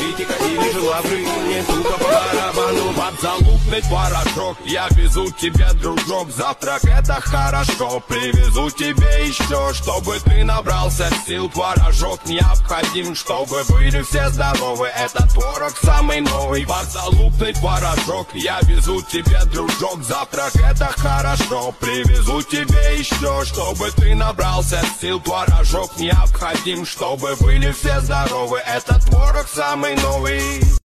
политика или же лавры. Мне тупо по барабану подзалупный порошок. Я везу тебе, дружок, завтрак это хорошо. Привезу тебе еще, чтобы ты набрался сил. Творожок необходим, чтобы были все здоровы. Это творог самый новый, подзалупный порошок. Я везу тебе, дружок, завтрак это хорошо. Привезу тебе еще, чтобы ты набрался сил. Творожок необходим, чтобы были все здоровы. Это творог самый новый.